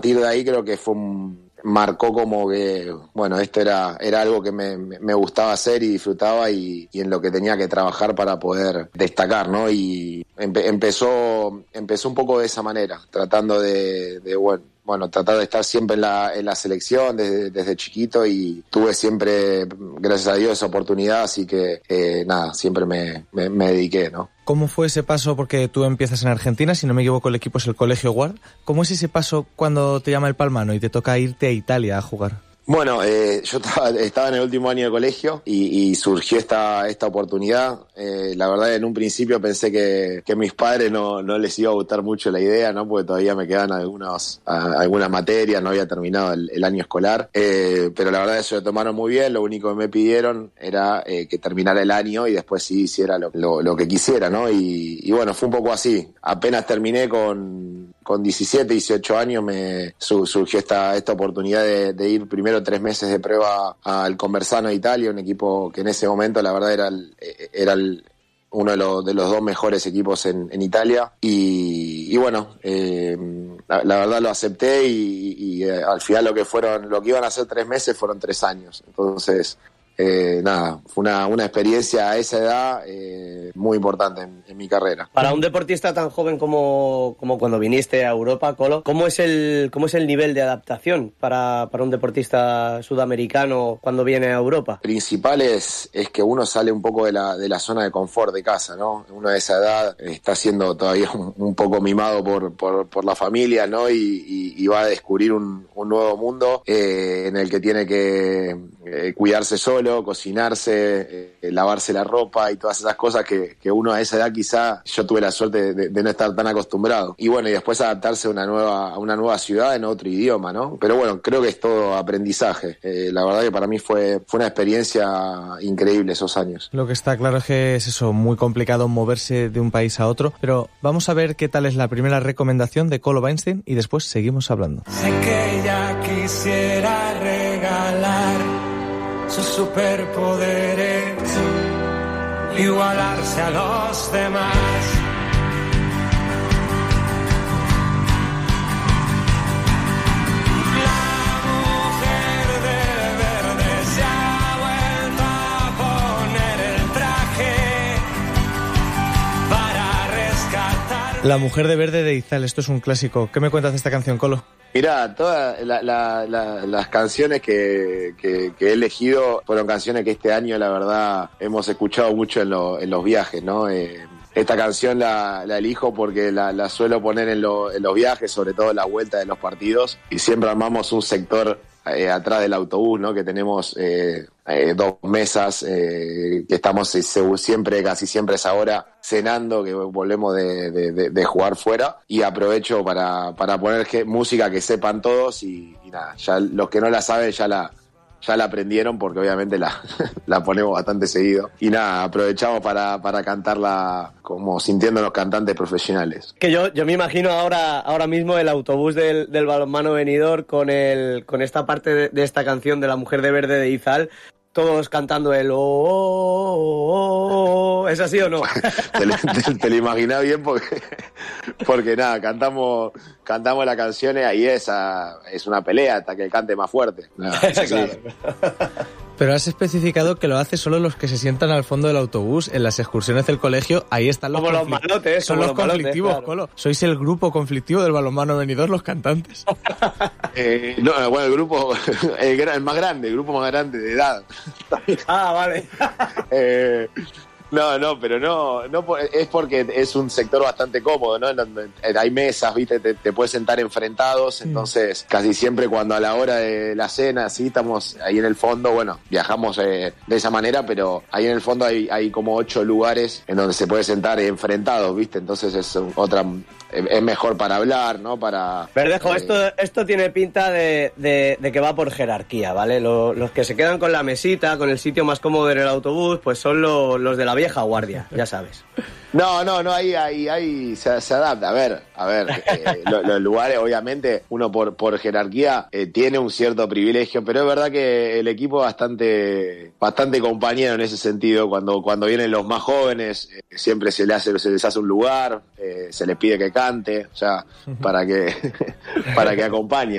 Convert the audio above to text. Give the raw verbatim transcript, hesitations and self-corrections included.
partir de ahí creo que fue un, marcó como que, bueno, esto era, era algo que me, me gustaba hacer y disfrutaba y, y en lo que tenía que trabajar para poder destacar, ¿no? Y empe, empezó, empezó un poco de esa manera, tratando de, de bueno, bueno, tratar de estar siempre en la, en la selección desde, desde chiquito y tuve siempre, gracias a Dios, esa oportunidad, así que eh, nada, siempre me, me, me dediqué, ¿no? ¿Cómo fue ese paso? Porque tú empiezas en Argentina, si no me equivoco el equipo es el Colegio Guard. ¿Cómo es ese paso cuando te llama el Palmano y te toca irte a Italia a jugar? Bueno, eh, yo estaba, estaba en el último año de colegio y, y surgió esta, esta oportunidad. Eh, la verdad, en un principio pensé que, que a mis padres no, no les iba a gustar mucho la idea, ¿no? Porque todavía me quedaban algunos, a, algunas materias, no había terminado el, el año escolar. Eh, pero la verdad, eso lo tomaron muy bien. Lo único que me pidieron era eh, que terminara el año y después sí hiciera lo, lo, lo que quisiera, ¿no? Y, y bueno, fue un poco así. Apenas terminé con... Con diecisiete, dieciocho años me surgió esta, esta oportunidad de, de ir primero tres meses de prueba al Conversano de Italia, un equipo que en ese momento la verdad era, el, era el, uno de los, de los dos mejores equipos en, en Italia y, y bueno, eh, la, la verdad lo acepté y, y eh, al final lo que fueron, lo que iban a ser tres meses fueron tres años, entonces... Eh, nada, fue una, una experiencia a esa edad eh, muy importante en, en mi carrera. Para un deportista tan joven como, como cuando viniste a Europa, Colo, ¿cómo es el, cómo es el nivel de adaptación para, para un deportista sudamericano cuando viene a Europa? Principal es, es que uno sale un poco de la, de la zona de confort de casa, ¿no? Uno de esa edad está siendo todavía un, un poco mimado por, por, por la familia, ¿no? Y, y, y va a descubrir un, un nuevo mundo eh, en el que tiene que eh, cuidarse solo, cocinarse, eh, lavarse la ropa y todas esas cosas que, que uno a esa edad quizá yo tuve la suerte de, de no estar tan acostumbrado. Y bueno, y después adaptarse a una nueva, a una nueva ciudad en otro idioma, ¿no? Pero bueno, creo que es todo aprendizaje. Eh, la verdad que para mí fue, fue una experiencia increíble esos años. Lo que está claro es que es eso, muy complicado moverse de un país a otro, pero vamos a ver qué tal es la primera recomendación de Colo Weinstein y después seguimos hablando. Sé que ella quisiera regalar sus superpoderes, igualarse a los demás. La mujer de verde se ha vuelto a poner el traje para rescatar. La mujer de verde de Izal, esto es un clásico. ¿Qué me cuentas de esta canción, Colo? Mirá, todas la, la, la, las canciones que, que, que he elegido fueron canciones que este año, la verdad, hemos escuchado mucho en, lo, en los viajes, ¿no? Eh, esta canción la, la elijo porque la, la suelo poner en, lo, en los viajes, sobre todo en la vuelta de los partidos, y siempre armamos un sector eh, atrás del autobús, ¿no? Que tenemos eh, eh, dos mesas, eh, que estamos eh, siempre, casi siempre a esa hora, cenando, que volvemos de, de, de, de jugar fuera, y aprovecho para, para poner que, música que sepan todos y, y nada, ya los que no la saben ya la, ya la aprendieron porque obviamente la, la ponemos bastante seguido. Y nada, aprovechamos para, para cantarla como sintiéndonos cantantes profesionales. Que yo, yo me imagino ahora, ahora mismo el autobús del, del balonmano venidor con, el, con esta parte de, de esta canción de La mujer de verde de Izal, todos cantando el oh, oh, oh, oh. ¿Es así o no? te, lo, te, te lo imaginás bien porque, porque nada, cantamos, cantamos las canciones y esa es una pelea hasta que el cante más fuerte. No, claro. Pero has especificado que lo hace solo los que se sientan al fondo del autobús en las excursiones del colegio. Ahí están los, como los malotes, son como los, los conflictivos, malotes, claro. Colo. Sois el grupo conflictivo del balonmano venidor, los cantantes. eh, no, bueno, el grupo, el, el más grande, el grupo más grande de edad. Ah, vale. eh, No, no, pero no, no es porque es un sector bastante cómodo, ¿no? Hay mesas, ¿viste? Te, te puedes sentar enfrentados, entonces casi siempre cuando a la hora de la cena, sí, estamos ahí en el fondo, bueno, viajamos eh, de esa manera, pero ahí en el fondo hay, hay como ocho lugares en donde se puede sentar enfrentados, ¿viste? Entonces es otra, es mejor para hablar, ¿no? Para... Verdejo, eh... esto, esto tiene pinta de, de, de que va por jerarquía, ¿vale? Los, los que se quedan con la mesita, con el sitio más cómodo en el autobús, pues son los, los de la vieja guardia, ya sabes. No, no, no, ahí, ahí, ahí se, se adapta. A ver, a ver, eh, lo, los lugares, obviamente, uno por, por jerarquía eh, tiene un cierto privilegio, pero es verdad que el equipo es bastante, bastante compañero en ese sentido. Cuando, cuando vienen los más jóvenes, eh, siempre se les hace, se les hace un lugar, eh, se les pide que cante, o sea, para que, para que acompañe.